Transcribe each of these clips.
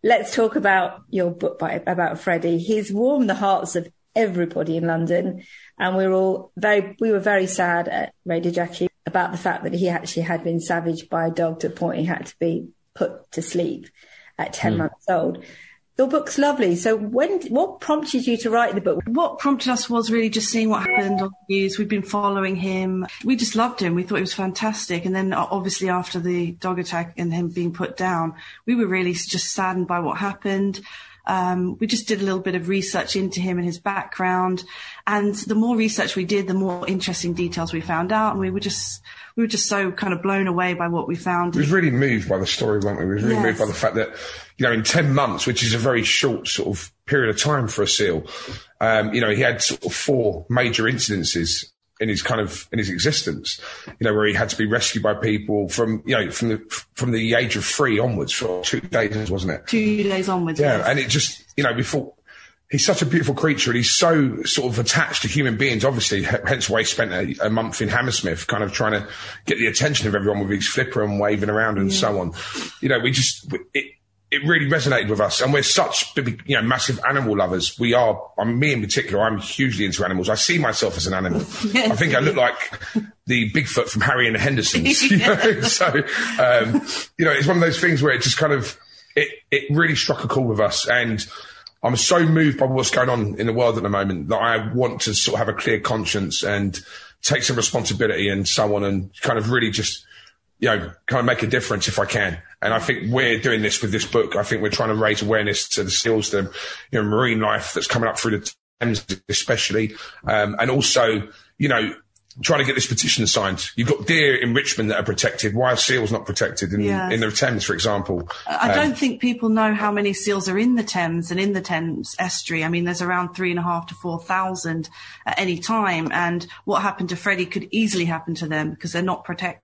let's talk about your book about Freddie. He's warmed the hearts of everybody in London, and we were very sad at Radio Jackie about the fact that he actually had been savaged by a dog to the point he had to be put to sleep at 10 months old. Your book's lovely. So what prompted you to write the book? What prompted us was really just seeing what happened on the news. We'd been following him. We just loved him. We thought he was fantastic. And then obviously after the dog attack and him being put down, we were really just saddened by what happened. We just did a little bit of research into him and his background. And the more research we did, the more interesting details we found out. And we were just so kind of blown away by what we found. We was really moved by the story, weren't we? We was really moved by the fact that, in 10 months, which is a very short sort of period of time for a SEAL, he had sort of 4 major incidences in his existence, where he had to be rescued by people from the age of 3 onwards for 2 days, wasn't it? 2 days onwards. Yeah. Yes. And it just, before, he's such a beautiful creature and he's so sort of attached to human beings, obviously, hence why he spent a month in Hammersmith kind of trying to get the attention of everyone with his flipper and waving around and so on. It really resonated with us, and we're such big, massive animal lovers. We are. Me in particular, I'm hugely into animals. I see myself as an animal. Yes. I think I look like the Bigfoot from Harry and the Hendersons. So, it's one of those things where it just kind of it really struck a chord with us, and I'm so moved by what's going on in the world at the moment that I want to sort of have a clear conscience and take some responsibility and so on, and kind of really just, kind of make a difference if I can. And I think we're doing this with this book. I think we're trying to raise awareness to the SEALs, the marine life that's coming up through the Thames especially, and also, trying to get this petition signed. You've got deer in Richmond that are protected. Why are seals not protected in the Thames, for example? I don't think people know how many seals are in the Thames and in the Thames estuary. I mean, there's around 3,500 to 4,000 at any time. And what happened to Freddie could easily happen to them because they're not protected.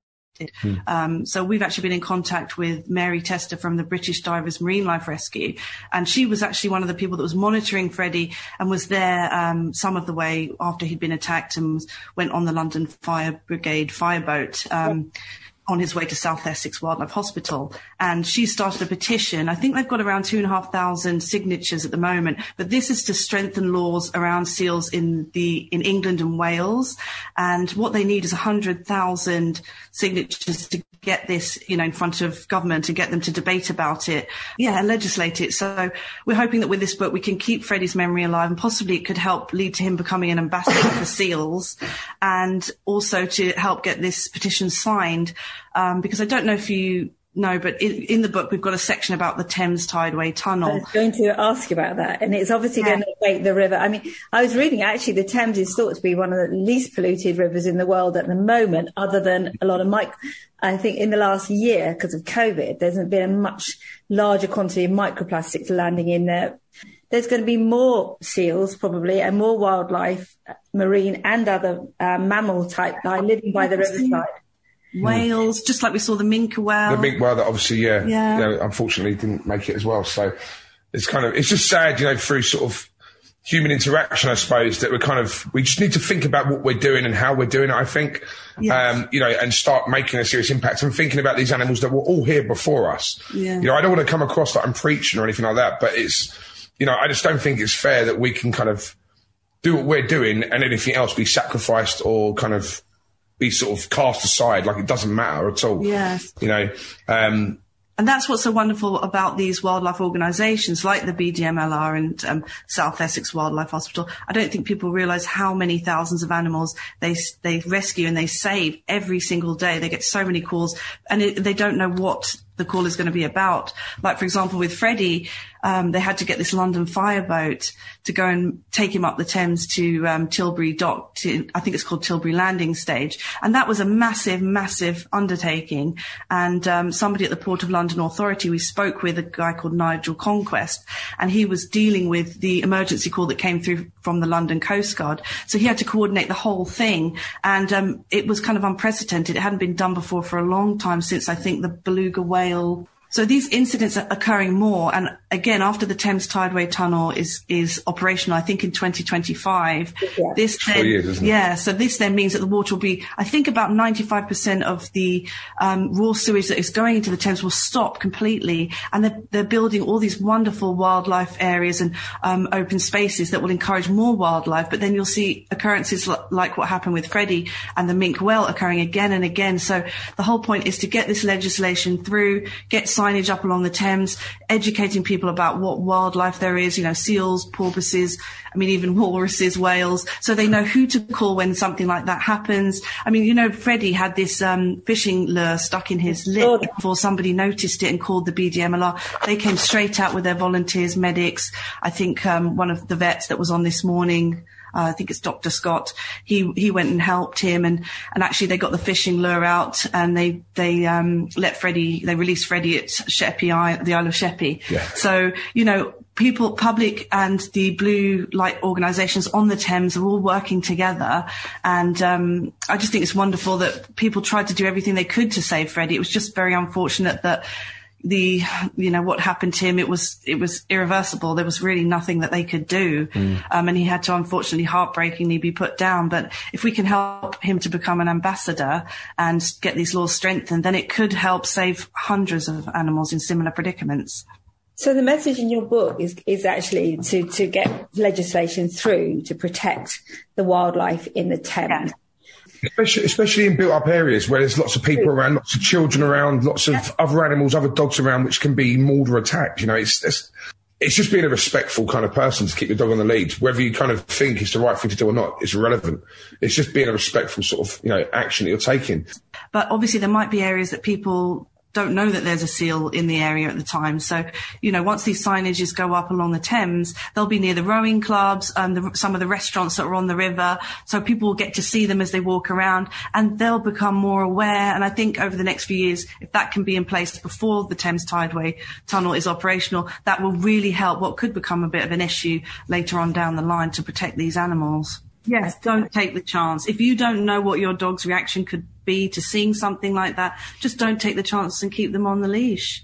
So we've actually been in contact with Mary Tester from the British Divers Marine Life Rescue, and she was actually one of the people that was monitoring Freddie and was there some of the way after he'd been attacked and went on the London Fire Brigade fireboat on his way to South Essex Wildlife Hospital. And she started a petition. I think they've got around 2,500 signatures at the moment, but this is to strengthen laws around seals in England and Wales. And what they need is 100,000 signatures to get this, in front of government and get them to debate about it. Yeah, legislate it. So we're hoping that with this book, we can keep Freddie's memory alive, and possibly it could help lead to him becoming an ambassador for seals, and also to help get this petition signed. Because I don't know if you know, but in the book, we've got a section about the Thames Tideway Tunnel. I was going to ask about that, and it's obviously going to affect the river. I mean, I was reading, actually, the Thames is thought to be one of the least polluted rivers in the world at the moment, other than a lot of I think in the last year, because of COVID, there's been a much larger quantity of microplastics landing in there. There's going to be more seals, probably, and more wildlife, marine and other mammal type living by the riverside. Whales, just like we saw the minke whale. The minke whale that obviously, unfortunately didn't make it as well. So it's just sad, through sort of human interaction, I suppose, that we just need to think about what we're doing and how we're doing it, I think, and start making a serious impact and thinking about these animals that were all here before us. Yeah. I don't want to come across like I'm preaching or anything like that, but it's, I just don't think it's fair that we can kind of do what we're doing and anything else be sacrificed or kind of be sort of cast aside, like it doesn't matter at all. Yes. And that's what's so wonderful about these wildlife organisations like the BDMLR and South Essex Wildlife Hospital. I don't think people realise how many thousands of animals they rescue and they save every single day. They get so many calls, and they don't know what the call is going to be about. Like, for example, with Freddie, they had to get this London fireboat to go and take him up the Thames to Tilbury Dock, I think it's called Tilbury Landing Stage. And that was a massive, massive undertaking. And somebody at the Port of London Authority, we spoke with a guy called Nigel Conquest, and he was dealing with the emergency call that came through from the London Coast Guard. So he had to coordinate the whole thing. And it was kind of unprecedented. It hadn't been done before for a long time, since I think the beluga whale So these incidents are occurring more. And again, after the Thames Tideway Tunnel is operational, I think in 2025, so this then means that the water will be, I think about 95% of the raw sewage that is going into the Thames will stop completely. And they're building all these wonderful wildlife areas and open spaces that will encourage more wildlife. But then you'll see occurrences like what happened with Freddie and the Mink Well occurring again and again. So the whole point is to get this legislation through, get signage up along the Thames, educating people about what wildlife there is, seals, porpoises, even walruses, whales, so they know who to call when something like that happens. Freddie had this fishing lure stuck in his lip before somebody noticed it and called the BDMLR. They came straight out with their volunteers, medics. I think one of the vets that was on this morning, I think it's Dr. Scott. He went and helped him, and actually they got the fishing lure out, and they released Freddie at Sheppey, the Isle of Sheppey. Yeah. So, people, public and the blue light organisations on the Thames are all working together. And I just think it's wonderful that people tried to do everything they could to save Freddie. It was just very unfortunate that what happened to him, it was irreversible. There was really nothing that they could do. And he had to unfortunately heartbreakingly be put down. But if we can help him to become an ambassador and get these laws strengthened, then it could help save hundreds of animals in similar predicaments. So the message in your book is actually to get legislation through to protect the wildlife in the Thames. Yeah. Especially in built-up areas where there's lots of people around, lots of children around, lots of other animals, other dogs around, which can be mauled or attacked. It's just being a respectful kind of person to keep your dog on the lead. Whether you kind of think it's the right thing to do or not is irrelevant. It's just being a respectful sort of, action that you're taking. But obviously there might be areas that people don't know that there's a seal in the area at the time. So, once these signages go up along the Thames, they'll be near the rowing clubs, some of the restaurants that are on the river. So people will get to see them as they walk around, and they'll become more aware. And I think over the next few years, if that can be in place before the Thames Tideway Tunnel is operational, that will really help what could become a bit of an issue later on down the line to protect these animals. Yes, don't take the chance. If you don't know what your dog's reaction could be to seeing something like that, just don't take the chance and keep them on the leash.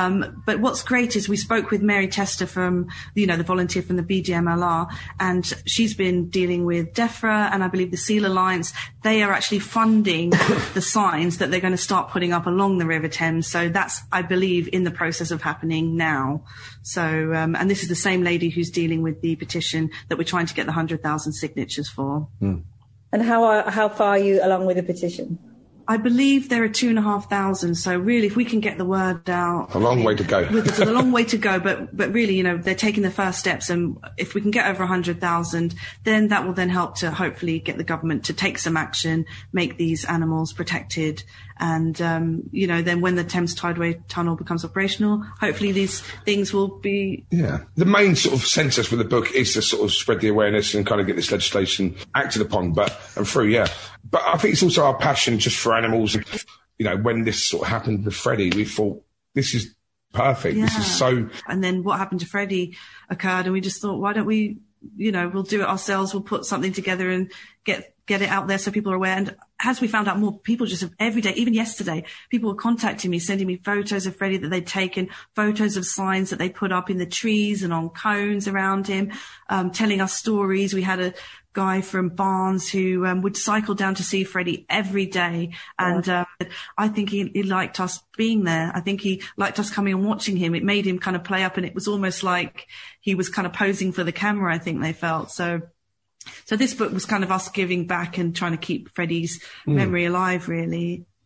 But what's great is we spoke with Mary Tester from, the volunteer from the BDMLR, and she's been dealing with DEFRA and I believe the Seal Alliance. They are actually funding the signs that they're going to start putting up along the River Thames. So that's, I believe, in the process of happening now. So, and this is the same lady who's dealing with the petition that we're trying to get the 100,000 signatures for. And how far are you along with the petition? I believe there are 2,500. So really, if we can get the word out, a long way to go. It's a long way to go, but really, they're taking the first steps. And if we can get over 100,000, then that will then help to hopefully get the government to take some action, make these animals protected. And, then when the Thames Tideway Tunnel becomes operational, hopefully these things will be... Yeah. The main sort of census with the book is to sort of spread the awareness and kind of get this legislation acted upon, and through, yeah. But I think it's also our passion just for animals. When this sort of happened with Freddie, we thought, this is perfect. Yeah. This is so... And then what happened to Freddie occurred, and we just thought, why don't we, we'll do it ourselves. We'll put something together and get it out there so people are aware. And as we found out more, people just every day, even yesterday, people were contacting me, sending me photos of Freddie that they'd taken, photos of signs that they put up in the trees and on cones around him, telling us stories. We had a guy from Barnes who would cycle down to see Freddie every day. And I think he liked us being there. I think he liked us coming and watching him. It made him kind of play up, and it was almost like he was kind of posing for the camera, I think they felt. So this book was kind of us giving back and trying to keep Freddie's memory alive, really.